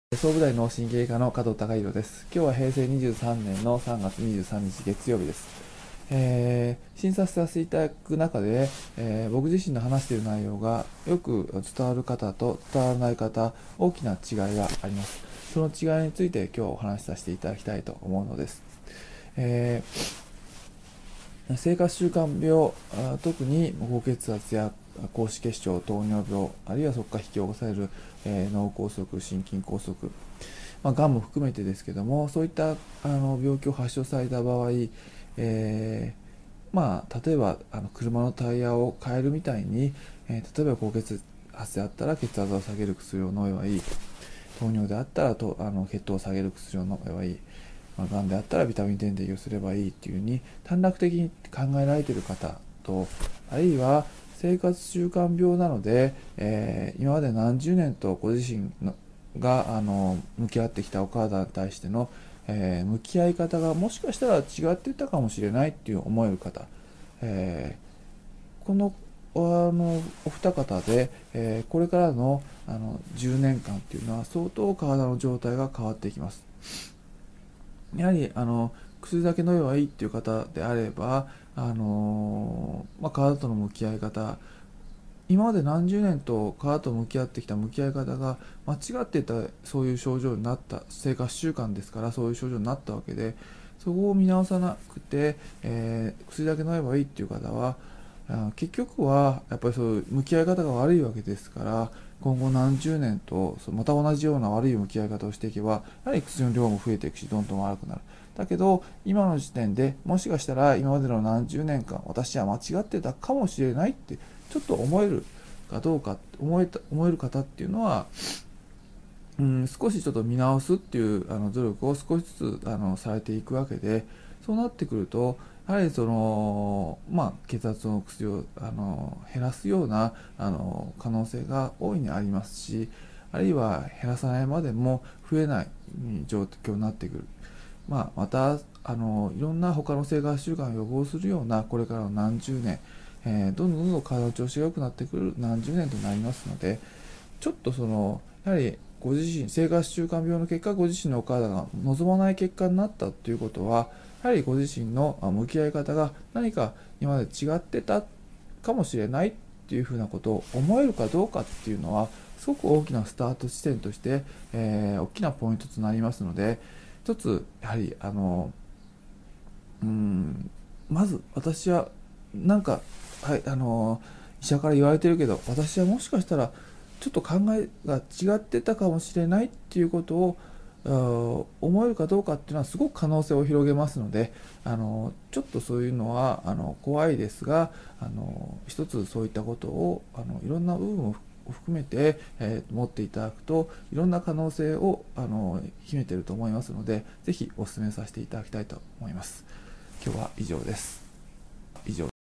総武大脳神経科の加藤孝弘です。今日は平成23年の3月23日月曜日です。診察させていただく中で、僕自身の話している内容がよく伝わる方と伝わらない方、大きな違いがあります。その違いについて今日お話しさせていただきたいと思うのです。え生活習慣病、特に高血圧や高脂血症、糖尿病、あるいはそこから引き起こされる、脳梗塞、心筋梗塞、がんも含めてですけども、そういった病気を発症された場合、例えば車のタイヤを変えるみたいに、例えば高血圧であったら血圧を下げる薬を飲めばいい、糖尿であったら血糖を下げる薬を飲めばいい、がんであったらビタミン点滴をすればいいっていうふうに短絡的に考えられている方と、あるいは生活習慣病なので、今まで何十年とご自身が向き合ってきたお体に対しての、向き合い方がもしかしたら違っていたかもしれないっていう思える方、このお二方で、これからの10年間っていうのは相当体の状態が変わっていきます。やはり薬だけ飲めばいいっていう方であれば、体との向き合い方、今まで何十年と体と向き合ってきた向き合い方が間違っていた、そういう症状になった、生活習慣ですからそういう症状になったわけで、そこを見直さなくて、薬だけ飲めばいいっていう方は、結局はやっぱりそういう向き合い方が悪いわけですから、今後何十年とまた同じような悪い向き合い方をしていけば、やはり薬の量も増えていくし、どんどん悪くなる。だけど今の時点でもしかしたら今までの何十年間私は間違ってたかもしれないってちょっと思えるかどうか、思える方っていうのは、少しちょっと見直すっていう努力を少しずつされていくわけで、そうなってくるとやはり血圧の薬を減らすような可能性が大いにありますし、あるいは減らさないまでも増えない状況になってくる。またいろんな他の生活習慣を予防するようなこれからの何十年、どんどん体の調子が良くなってくる何十年となりますので、ちょっとやはりご自身生活習慣病の結果、ご自身のお体が望まない結果になったということは、やはりご自身の向き合い方が何か今まで違ってたかもしれないっていうふうなことを思えるかどうかっていうのは、すごく大きなスタート地点として、大きなポイントとなりますので、一つやはりまず私はなんか、はい、医者から言われてるけど、私はもしかしたらちょっと考えが違ってたかもしれないっていうことを思えるかどうかっていうのはすごく可能性を広げますので、ちょっとそういうのは怖いですが、一つそういったことをいろんな部分を含めて、持っていただくといろんな可能性を秘めていると思いますので、ぜひお勧めさせていただきたいと思います。今日は以上です。以上